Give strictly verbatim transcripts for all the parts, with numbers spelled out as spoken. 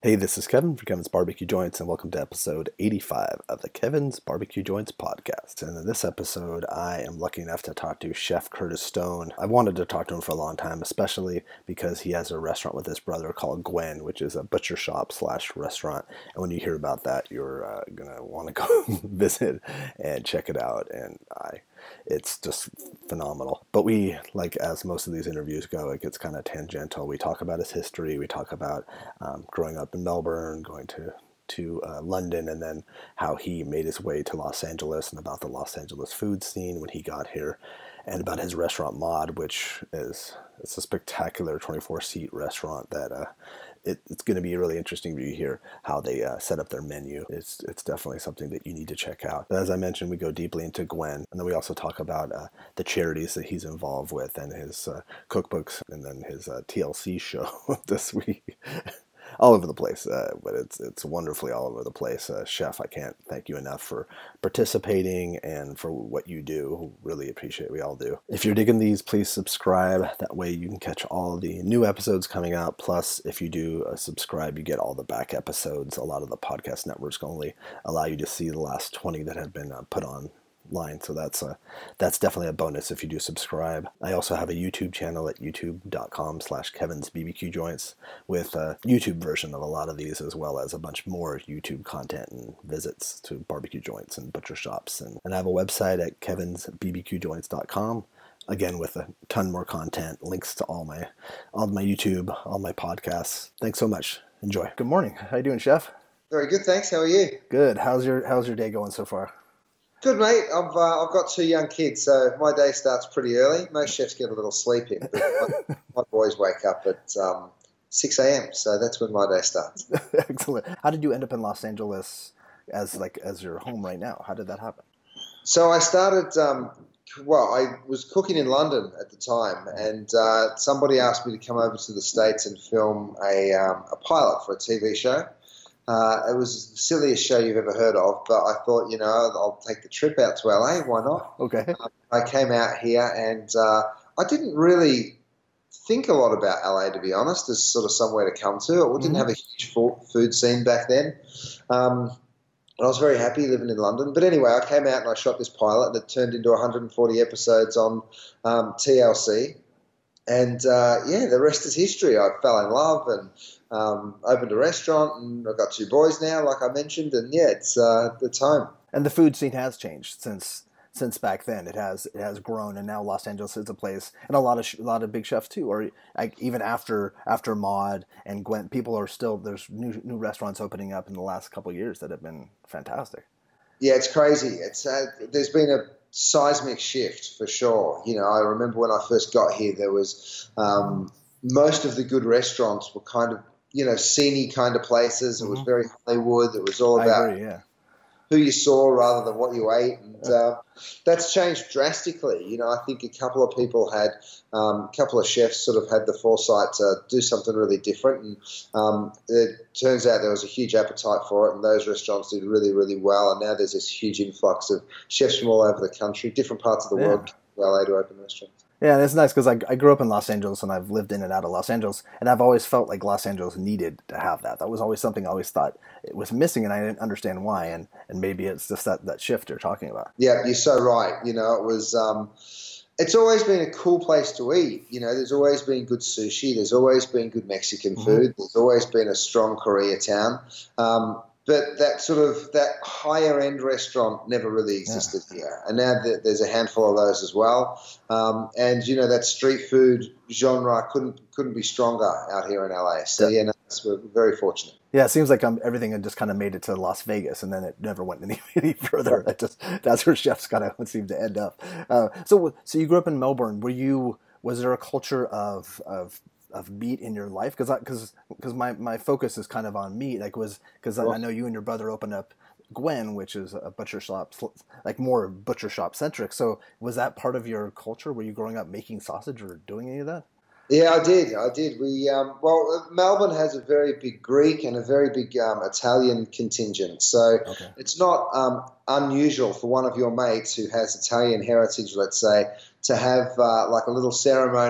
Hey, this is Kevin for Kevin's Barbecue Joints, and welcome to episode eighty-five of the Kevin's Barbecue Joints podcast. And in this episode, I am lucky enough to talk to Chef Curtis Stone. I wanted to talk to him for a long time, especially because he has a restaurant with his brother called Gwen, which is a butcher shop slash restaurant. And when you hear about that, you're uh, going to want to go visit and check it out. And I... It's just phenomenal. But we, like as most of these interviews go, it gets kind of tangential. We talk about his history. We talk about um, growing up in Melbourne, going to to uh, London, and then how he made his way to Los Angeles, and about the Los Angeles food scene when he got here, and about his restaurant Mod, which is it's a spectacular twenty-four seat restaurant that uh, it, it's going to be really interesting to hear how they uh, set up their menu. It's it's definitely something that you need to check out. But as I mentioned, we go deeply into Gwen, and then we also talk about uh, the charities that he's involved with, and his uh, cookbooks, and then his uh, T L C show this week. All over the place, uh, but it's it's wonderfully all over the place. Uh, Chef, I can't thank you enough for participating and for what you do. Really appreciate it. We all do. If you're digging these, please subscribe. That way you can catch all the new episodes coming out. Plus, if you do uh, subscribe, you get all the back episodes. A lot of the podcast networks only allow you to see the last twenty that have been uh, put on line, so that's a that's definitely a bonus if you do subscribe. I also have a YouTube channel at youtube.com slash Kevin's BBQ Joints with a YouTube version of a lot of these, as well as a bunch more YouTube content and visits to barbecue joints and butcher shops. And, and I have a website at kevins b b q joints dot com, again with a ton more content, links to all my all my YouTube, all my podcasts. Thanks so much. Enjoy. Good morning. How you doing, Chef? Very good, thanks. How are you? Good. How's your how's your day going so far? Good, mate. I've uh, I've got two young kids, so my day starts pretty early. Most chefs get a little sleep in, but my, my boys wake up at um, six a.m., so that's when my day starts. Excellent. How did you end up in Los Angeles as like as your home right now? How did that happen? So I started, um, well, I was cooking in London at the time, and uh, somebody asked me to come over to the States and film a, um, a pilot for a T V show. Uh, it was the silliest show you've ever heard of, but I thought, you know, I'll take the trip out to L A. Why not? Okay. Uh, I came out here, and uh, I didn't really think a lot about L A, to be honest, as sort of somewhere to come to. It didn't Mm-hmm. have a huge food scene back then. Um, and I was very happy living in London. But anyway, I came out and I shot this pilot, and it turned into one hundred forty episodes on um, T L C. And, uh, yeah, the rest is history. I fell in love and um, opened a restaurant, and I've got two boys now, like I mentioned. And, yeah, it's uh, it's home. And the food scene has changed since since back then. It has it has grown, and now Los Angeles is a place, and a lot of a lot of big chefs too. Or like even after after Mod and Gwen, people are still there's new new restaurants opening up in the last couple of years that have been fantastic. Yeah, it's crazy. It's uh, there's been a seismic shift for sure. You know, I remember when I first got here, there was um, most of the good restaurants were kind of, you know, sceney kind of places. It was Mm-hmm. very Hollywood. It was all I about agree, yeah. who you saw rather than what you ate. And uh, that's changed drastically. You know, I think a couple of people had, um, a couple of chefs sort of had the foresight to do something really different. And um, it turns out there was a huge appetite for it, and those restaurants did really, really well. And now there's this huge influx of chefs from all over the country, different parts of the Yeah. world, come to L A to open restaurants. Yeah, and it's nice because I, I grew up in Los Angeles, and I've lived in and out of Los Angeles, and I've always felt like Los Angeles needed to have that. That was always something I always thought it was missing, and I didn't understand why, and, and maybe it's just that, that shift you're talking about. Yeah, you're so right. You know, it was. Um, it's always been a cool place to eat. You know, there's always been good sushi. There's always been good Mexican food. Mm-hmm. There's always been a strong Koreatown. Um, but that sort of that higher end restaurant never really existed yeah. here. And now there's a handful of those as well. Um, and you know, that street food genre couldn't couldn't be stronger out here in L A. So yeah, no, we're very fortunate. Yeah, it seems like um, everything had just kind of made it to Las Vegas, and then it never went any, any further. That just that's where chefs kind of seem to end up. Uh, so, so you grew up in Melbourne. Were you? Was there a culture of of of meat in your life? Because because because my, my focus is kind of on meat. Like was because I, I know you and your brother opened up Gwen, which is a butcher shop, like more butcher shop centric. So was that part of your culture? Were you growing up making sausage or doing any of that? Yeah, I did. I did. We um, well, Melbourne has a very big Greek and a very big um, Italian contingent, so okay. It's not um, unusual for one of your mates who has Italian heritage, let's say, to have uh, like a little ceremony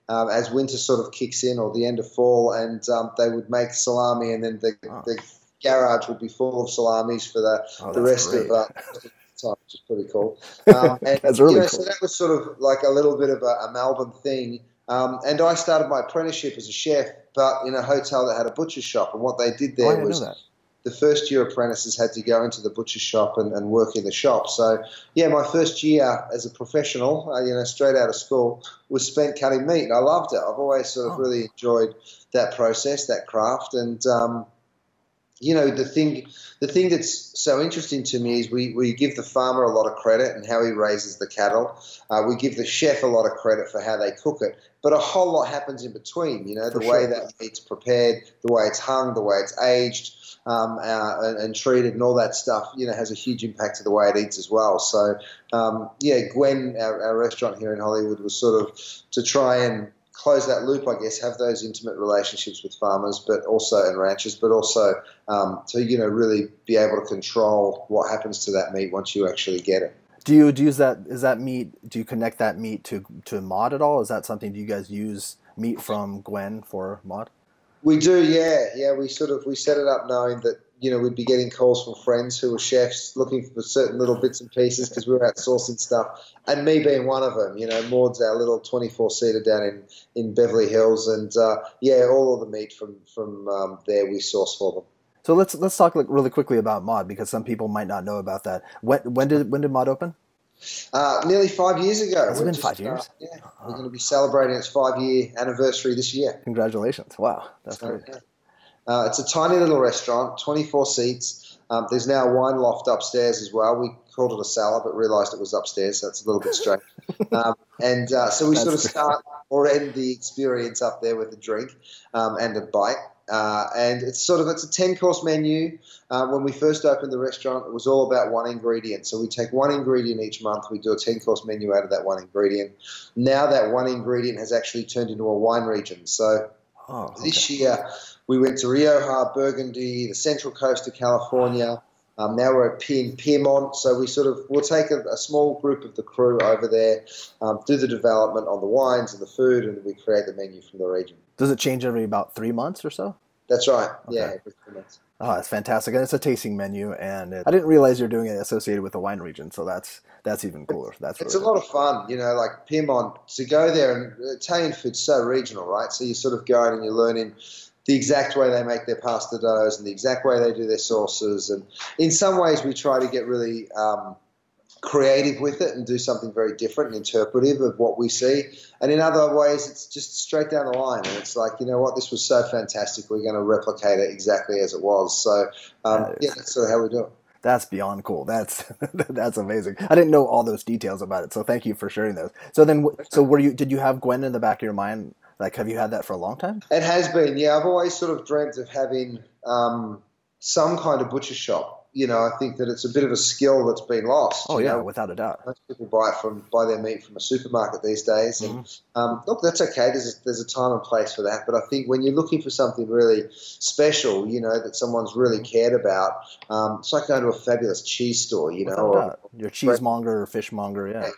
um, as winter sort of kicks in or the end of fall, and um, they would make salami, and then the, oh. the garage would be full of salamis for the, oh, the rest great. of uh, the time, which is pretty cool. Um, and, that's really you know, cool. So that was sort of like a little bit of a, a Melbourne thing. Um, and I started my apprenticeship as a chef, but in a hotel that had a butcher shop. And what they did there oh, I didn't was know that. the first year apprentices had to go into the butcher shop and, and work in the shop. So, yeah, my first year as a professional, uh, you know, straight out of school, was spent cutting meat. And I loved it. I've always sort of oh. really enjoyed that process, that craft. And, um, you know, the thing the thing that's so interesting to me is we, we give the farmer a lot of credit and how he raises the cattle. Uh, we give the chef a lot of credit for how they cook it. But a whole lot happens in between, you know, for the sure. way that meat's prepared, the way it's hung, the way it's aged. Um, uh, and, and treated and all that stuff, you know, has a huge impact to the way it eats as well. So, um, yeah, Gwen, our, our restaurant here in Hollywood, was sort of to try and close that loop, I guess, have those intimate relationships with farmers, but also and ranchers, but also um, to, you know, really be able to control what happens to that meat once you actually get it. Do you, do you use that, is that meat, do you connect that meat to, to Mod at all? Is that something, do you guys use meat from Gwen for Mod? We do, yeah, yeah. We sort of we set it up knowing that you know we'd be getting calls from friends who were chefs looking for certain little bits and pieces because we were outsourcing stuff, and me being one of them. You know, Maud's our little twenty-four seater down in, in Beverly Hills, and uh, yeah, all of the meat from from um, there we source for them. So let's let's talk like really quickly about Mod because some people might not know about that. When when did when did Mod open? Uh, nearly five years ago. Has it been just, five years? Uh, yeah, oh. We're going to be celebrating its five-year anniversary this year. Congratulations! Wow, that's so, great. Yeah. Uh, it's a tiny little restaurant, twenty-four seats. Um, there's now a wine loft upstairs as well. We called it a cellar, but realised it was upstairs, so it's a little bit strange. um, and uh, so we that's sort of great. start or end the experience up there with a drink um, and a bite. Uh, and it's sort of it's a ten-course menu. Uh, when we first opened the restaurant, it was all about one ingredient. So we take one ingredient each month. We do a ten-course menu out of that one ingredient. Now that one ingredient has actually turned into a wine region. So oh, okay. This year we went to Rioja, Burgundy, the Central Coast of California. Um, now we're at Piedmont, so we sort of we'll take a, a small group of the crew over there, um, do the development on the wines and the food, and we create the menu from the region. Does it change every about three months or so? That's right. Okay. Yeah, every three months. Oh, that's fantastic, and it's a tasting menu, and it, I didn't realize you're doing it associated with the wine region, so that's that's even cooler. That's it's really a lot cool. of fun, you know. Like Piedmont, to go there, and Italian food's so regional, right? So you're sort of going and you're learning the exact way they make their pasta doughs and the exact way they do their sauces, and in some ways we try to get really um, creative with it and do something very different and interpretive of what we see. And in other ways, it's just straight down the line. And it's like, you know what, this was so fantastic. We're going to replicate it exactly as it was. So, um, that yeah, that's sort of how we do it. That's beyond cool. That's that's amazing. I didn't know all those details about it, so thank you for sharing those. So then, so were you? Did you have Gwen in the back of your mind? Like, have you had that for a long time? It has been, yeah. I've always sort of dreamt of having um, some kind of butcher shop. You know, I think that it's a bit of a skill that's been lost. Oh, you yeah, know? without a doubt. Most people buy it from buy their meat from a supermarket these days, and mm-hmm. um, look, that's okay. There's a, there's a time and place for that. But I think when you're looking for something really special, you know, that someone's really cared about, um, it's like going to a fabulous cheese store, you know, without or, doubt. Your cheesemonger or fishmonger, yeah.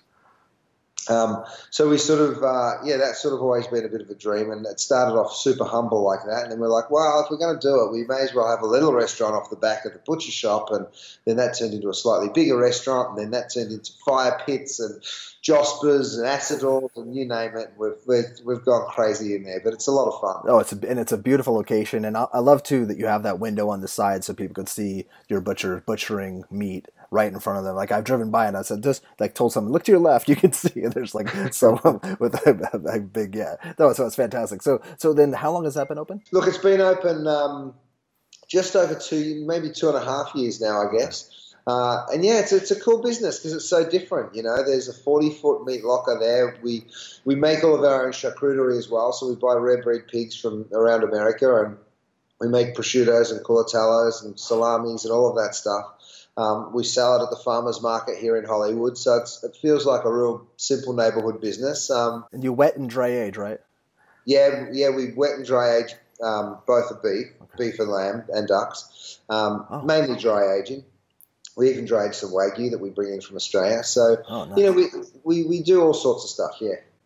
Um, so we sort of, uh, yeah, that's sort of always been a bit of a dream, and it started off super humble like that, and then we're like, well, if we're going to do it, we may as well have a little restaurant off the back of the butcher shop, and then that turned into a slightly bigger restaurant, and then that turned into fire pits and Jospers and Acidors and you name it. We've, we've we've gone crazy in there, but it's a lot of fun. Oh, it's a, and it's a beautiful location, and I, I love too that you have that window on the side so people could see your butcher butchering meat right in front of them. Like, I've driven by and I said, just like told someone, look to your left, you can see there's like someone with a, a, a big, yeah. No, so it's fantastic. So, so then how long has that been open? Look, it's been open um, just over two, maybe two and a half years now, I guess. Uh, and yeah, it's, it's a cool business because it's so different. You know, there's a forty foot meat locker there. We, we make all of our own charcuterie as well. So we buy rare breed pigs from around America, and we make prosciuttos and culatellos and salamis and all of that stuff. Um, we sell it at the farmers market here in Hollywood, so it's, it feels like a real simple neighborhood business. Um, and you wet and dry age, right? Yeah, yeah, we wet and dry age um, both of beef, okay. beef and lamb and ducks, um, oh. mainly dry aging. We even dry age some Wagyu that we bring in from Australia. So, oh, nice. you know, we, we, we do all sorts of stuff, yeah.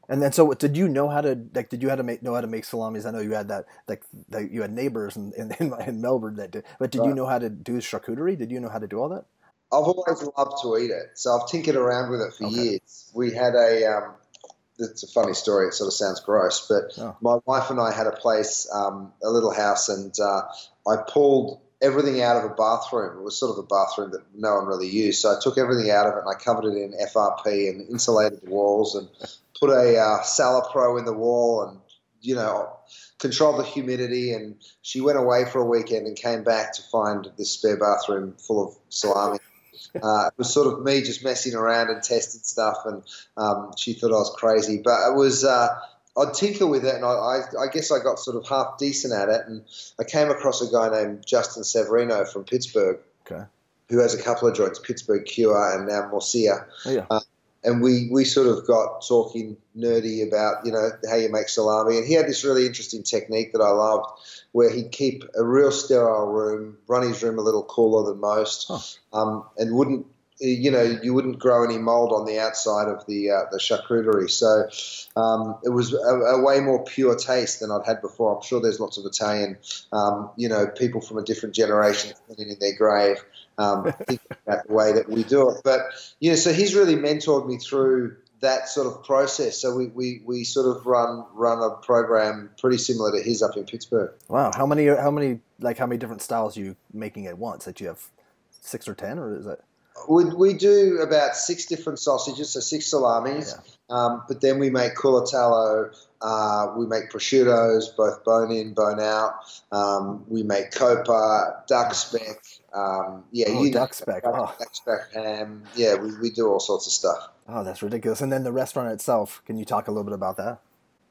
And then, so did you know how to like? Did you how to make know how to make salamis? I know you had that like that you had neighbors in in, in Melbourne that did. But did you Right. know how to do charcuterie? Did you know how to do all that? I've always loved to eat it, so I've tinkered around with it for Okay. years. We had a, um, it's a funny story. It sort of sounds gross, but Oh. my wife and I had a place, um, a little house, and uh, I pulled everything out of a bathroom. It was sort of a bathroom that no one really used, so I took everything out of it and I covered it in F R P and insulated the walls and put a uh, Salapro in the wall and, you know, controlled the humidity. And she went away for a weekend and came back to find this spare bathroom full of salami. Uh, it was sort of me just messing around and testing stuff, and um, she thought I was crazy. But it was, uh, I'd tinker with it, and I, I, I guess I got sort of half decent at it. And I came across a guy named Justin Severino from Pittsburgh, Okay. who has a couple of joints, Pittsburgh Cure and now Morcia. Oh, yeah. Uh, and we, we sort of got talking nerdy about, you know, how you make salami. And he had this really interesting technique that I loved, where he'd keep a real sterile room, run his room a little cooler than most, Huh. um, and wouldn't, you know, you wouldn't grow any mold on the outside of the uh, the charcuterie. So um, it was a, a way more pure taste than I'd had before. I'm sure there's lots of Italian, um, you know, people from a different generation sitting in their grave um, thinking about the way that we do it. But, you know, so he's really mentored me through that sort of process. So we, we, we sort of run run a program pretty similar to his up in Pittsburgh. Wow. How many? How many? Like how many different styles are you making at once? That you have six or ten, or is it? We, we do about six different sausages, so six salamis, Yeah. um, but then we make culatello, uh, we make prosciuttos, both bone in, bone out. Um, we make copa, duck speck, um, yeah, Oh, you know, duck speck. duck, Oh. duck speck ham. Yeah, we, we do all sorts of stuff. Oh, that's ridiculous. And then the restaurant itself. Can you talk a little bit about that?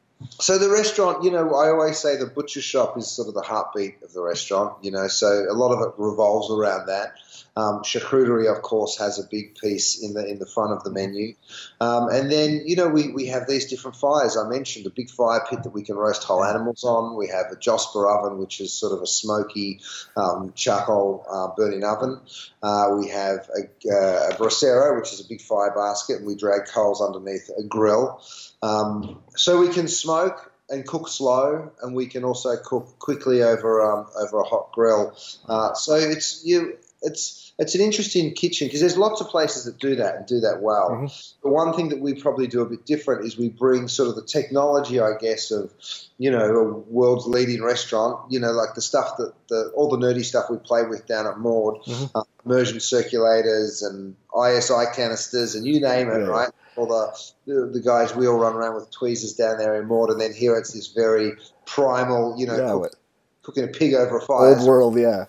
So the restaurant, you know, I always say the butcher shop is sort of the heartbeat of the restaurant, you know, so a lot of it revolves around that. Um, charcuterie, of course, has a big piece in the in the front of the menu. Um, and then, you know, we, we have these different fires. I mentioned a big fire pit that we can roast whole animals on. We have a Josper oven, which is sort of a smoky um, charcoal uh, burning oven. Uh, we have a, uh, a bracero, which is a big fire basket, and we drag coals underneath a grill. Um, so we can smoke and cook slow, and we can also cook quickly over um, over a hot grill. Uh, so it's you, it's it's an interesting kitchen because there's lots of places that do that and do that well. Mm-hmm. The one thing that we probably do a bit different is we bring sort of the technology, I guess, of you know a world's leading restaurant. You know, like the stuff that the all the nerdy stuff we play with down at Maud, Mm-hmm. uh, immersion circulators and I S I canisters and you name it, Yeah. right? All the, the the guys we all run around with tweezers down there in Maud, and then here it's this very primal, you know, Yeah, cook, what- cooking a pig over a fire. Old world, yeah.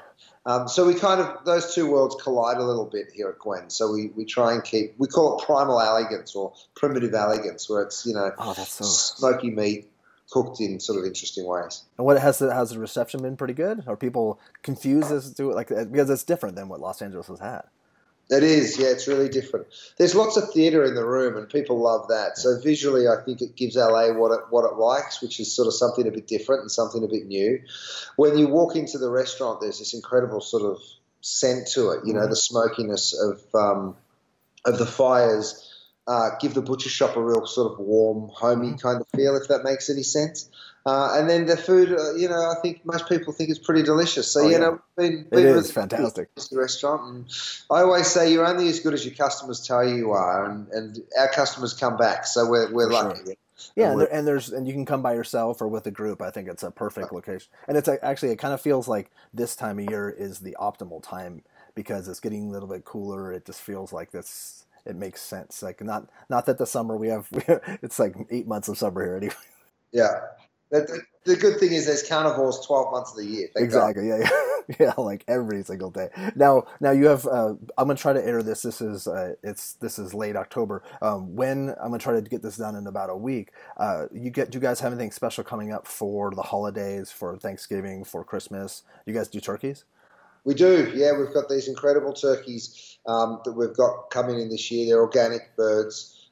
Um, so we kind of those two worlds collide a little bit here at Gwen. So we, we try and keep we call it primal elegance or primitive elegance, where it's you know Oh, that's so. smoky meat cooked in sort of interesting ways. And what has the has the reception been pretty good? Are people confused as to like because it's different than what Los Angeles has had? It is, yeah, it's really different. There's lots of theatre in the room, and people love that. So visually, I think it gives L A what it what it likes, which is sort of something a bit different and something a bit new. When you walk into the restaurant, there's this incredible sort of scent to it. You know, Mhm. the smokiness of um, of the fires uh, give the butcher shop a real sort of warm, homey Mhm. kind of feel, if that makes any sense. Uh, and then the food, uh, you know, I think most people think it's pretty delicious. So, Oh, you yeah. know, we've been, It been is really fantastic. to the restaurant, and I always say you're only as good as your customers tell you you are, and, and our customers come back, so we're we're For lucky. sure. Yeah, and, we're- there, and there's and you can come by yourself or with a group. I think it's a perfect location, and it's a, actually it kind of feels like this time of year is the optimal time because it's getting a little bit cooler. It just feels like this. It makes sense. Like not not that the summer we have, it's like eight months of summer here anyway. Yeah. The, the, the good thing is there's carnivores twelve months of the year. Thank God. Exactly. Yeah, yeah, yeah. Like every single day. Now, now you have. Uh, I'm gonna try to air this. This is uh, it's this is late October. Um, when I'm gonna try to get this done in about a week. Uh, you get. Do you guys have anything special coming up for the holidays, for Thanksgiving, for Christmas? You guys do turkeys? We do, yeah. We've got these incredible turkeys um, that we've got coming in this year. They're organic birds.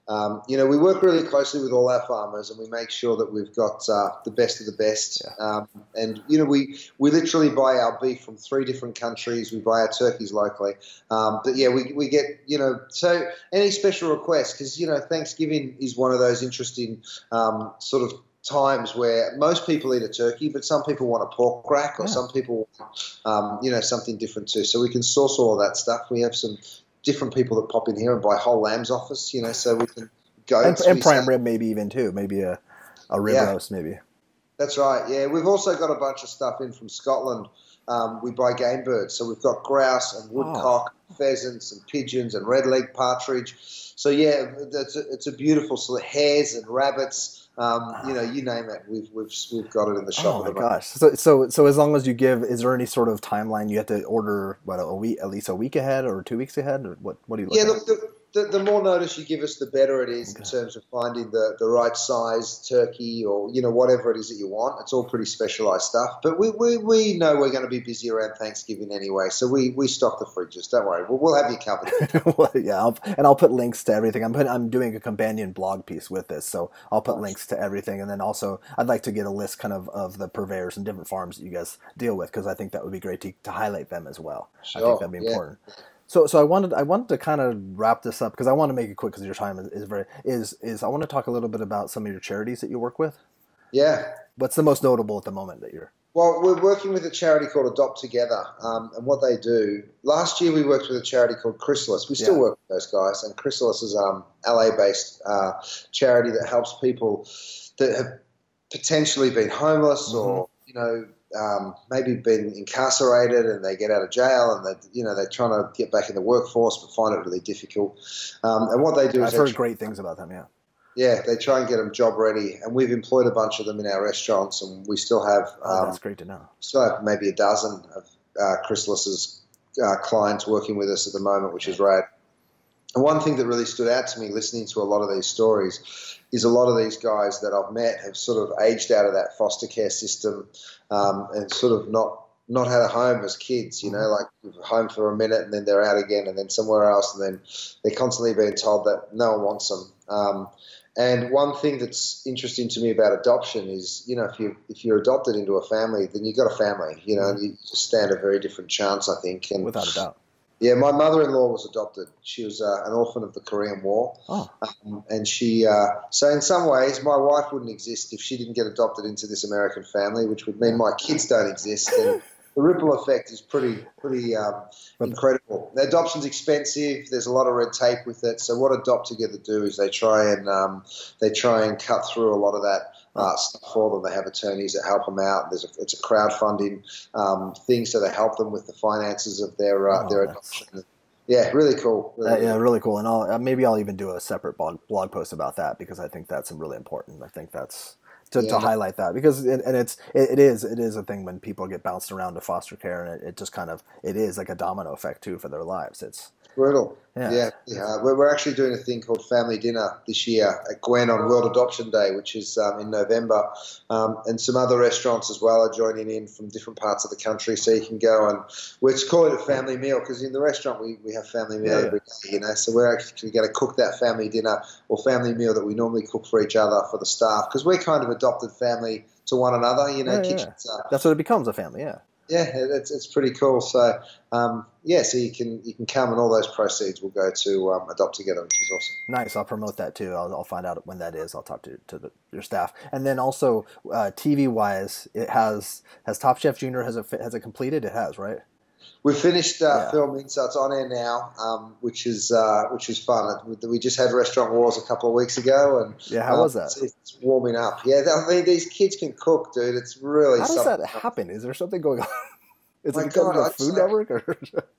Um, you know, we work really closely with all our farmers, and we make sure that we've got uh, the best of the best. Yeah. Um, and you know, we we literally buy our beef from three different countries. We buy our turkeys locally. Um, but yeah, we we get you know. So any special requests, because you know, Thanksgiving is one of those interesting um, sort of times where most people eat a turkey, but some people want a pork rack, or Yeah. some people want, um, you know, something different too. So we can source all of that stuff. We have some different people that pop in here and buy whole lambs off us, you know, so we can goats. And, and we prime sell. rib maybe even too. Maybe a, a rib Yeah. roast maybe. That's right, yeah. We've also got a bunch of stuff in from Scotland. Um, we buy game birds. So we've got grouse and woodcock, Oh. pheasants and pigeons and red-legged partridge. So, yeah, it's a, it's a beautiful sort of hares and rabbits. Um, you know, you name it, we've we've we've got it in the shop. Oh at my the moment. gosh! So so so as long as you give, is there any sort of timeline you have to order? What, a week, at least a week ahead, or two weeks ahead, or what? What do you look Yeah, at? look, the, the, the more notice you give us, the better it is Okay. in terms of finding the, the right size turkey or, you know, whatever it is that you want. It's all pretty specialised stuff. But we, we, we know we're going to be busy around Thanksgiving anyway, so we, we stock the fridges. Don't worry. We'll, we'll have you covered. Well, yeah, I'll, and I'll put links to everything. I'm putting, I'm doing a companion blog piece with this, so I'll put links to everything. And then also, I'd like to get a list kind of of the purveyors and different farms that you guys deal with, because I think that would be great to, to highlight them as well. Sure, I think that'd be yeah. important. So, so I wanted, I wanted to kind of wrap this up because I want to make it quick because your time is, is very is is. I want to talk a little bit about some of your charities that you work with. Yeah. What's the most notable at the moment that you're? Well, we're working with a charity called Adopt Together, um, and what they do. Last year, we worked with a charity called Chrysalis. We still Yeah. work with those guys, and Chrysalis is um L A-based uh, charity that helps people that have potentially been homeless Mm-hmm. or you know um, maybe been incarcerated and they get out of jail and they you know they're trying to get back in the workforce but find it really difficult. Um, and what they do is I've they heard tr- great things about them. Yeah. yeah they try and get them job ready, and we've employed a bunch of them in our restaurants, and we still have Oh, um, that's great to know. still have maybe a dozen of uh, Chrysalis's uh, clients working with us at the moment, which is rad. And one thing that really stood out to me listening to a lot of these stories is a lot of these guys that I've met have sort of aged out of that foster care system um, and sort of not not had a home as kids, you know, like home for a minute and then they're out again and then somewhere else, and then they're constantly being told that no one wants them. Um, and one thing that's interesting to me about adoption is, you know, if you if you're adopted into a family, then you've got a family, you know, and you just stand a very different chance, I think. And Without a doubt. yeah, my mother-in-law was adopted. She was uh, an orphan of the Korean War. Oh. Um, and she, uh, so in some ways, my wife wouldn't exist if she didn't get adopted into this American family, which would mean my kids don't exist. And the ripple effect is pretty, pretty um, incredible. The adoption's expensive. There's a lot of red tape with it. So what Adopt Together do is they try and um, they try and cut through a lot of that. Uh, stuff for them. They have attorneys that help them out. There's a, it's a crowdfunding um, thing, so they help them with the finances of their uh, Oh, their that's- adoption. Yeah, really cool. Really Uh, yeah, cool. really cool. And I'll, uh, maybe I'll even do a separate blog, blog post about that because I think that's really important. I think that's to, Yeah, to no- highlight that because it, and it's it, it is it is a thing when people get bounced around to foster care, and it, it just kind of it is like a domino effect too for their lives. It's Brutal. Yeah. Yeah, yeah. We're, we're actually doing a thing called Family Dinner this year at Gwen on World Adoption Day, which is um, in November, um, and some other restaurants as well are joining in from different parts of the country. So you can go and we're calling it a family meal because in the restaurant we, we have family meal Yeah, every day, you know. So we're actually going to cook that family dinner or family meal that we normally cook for each other for the staff because we're kind of adopted family to one another, you know. Yeah, yeah. kitchens are, that's what it becomes, a family. Yeah. yeah, it's it's pretty cool. So um, yeah, so you can you can come and all those proceeds will go to um, Adopt Together, which is awesome. Nice. I'll promote that too. I'll, I'll find out when that is. I'll talk to to the, your staff, and then also uh, T V wise, it has has Top Chef Junior has it has it completed? It has, right? We finished uh, Yeah. filming, so it's on air now, um, which is uh, which is fun. We just had Restaurant Wars a couple of weeks ago, and Yeah. How um, was that? It's, it's warming up. Yeah, I mean these kids can cook, dude. It's really How does something. that happen? Is there something going on? Is My it because God, of I the just Food like- Network? Or?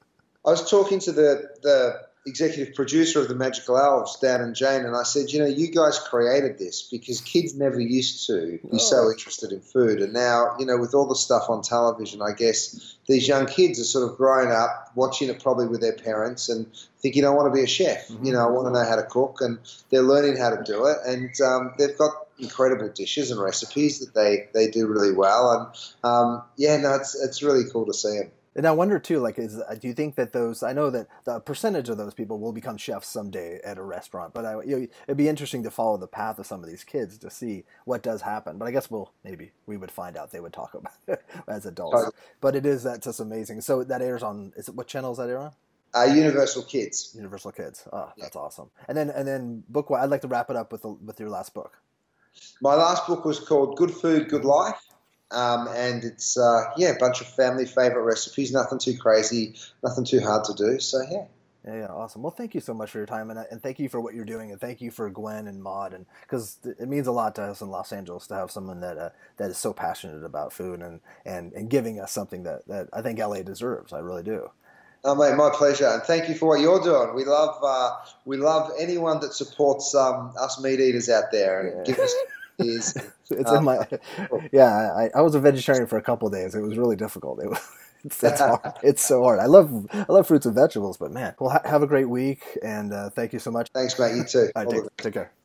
I was talking to the the executive producer of the Magical Elves, Dan and Jane, and I said, you know, you guys created this because kids never used to be Oh. so interested in food, and now, you know, with all the stuff on television, I guess these young kids are sort of growing up watching it probably with their parents and thinking, I want to be a chef, Mhm. you know, I want to know how to cook, and they're learning how to do it, and um, they've got incredible dishes and recipes that they, they do really well, and um, yeah, no, it's it's really cool to see them. And I wonder too, like, is do you think that those? I know that the percentage of those people will become chefs someday at a restaurant, but I, you know, it'd be interesting to follow the path of some of these kids to see what does happen. But I guess we'll maybe we would find out. They would talk about it as adults. Totally. But it is that's just amazing. So that airs on. Is it what channel is that air on? Uh, Universal Kids. Universal Kids. Oh, Yeah. that's awesome. And then and then book. I'd like to wrap it up with the, with your last book. My last book was called Good Food, Good Life. Um, and it's, uh, yeah, a bunch of family favorite recipes, nothing too crazy, nothing too hard to do. So, yeah. Yeah, yeah, awesome. Well, thank you so much for your time, and and thank you for what you're doing, and thank you for Gwen and Maud, and because it means a lot to us in Los Angeles to have someone that uh, that is so passionate about food and, and, and giving us something that, that I think L A deserves. I really do. Oh, mate, my pleasure, and thank you for what you're doing. We love uh, we love anyone that supports um, us meat eaters out there and Yeah. give us ideas. It's um, in my yeah. I, I was a vegetarian for a couple of days. It was really difficult. It was, it's, it's hard. It's so hard. I love I love fruits and vegetables, but man, well, ha- have a great week, and uh, thank you so much. Thanks, mate. You too. All right, All the take, take care.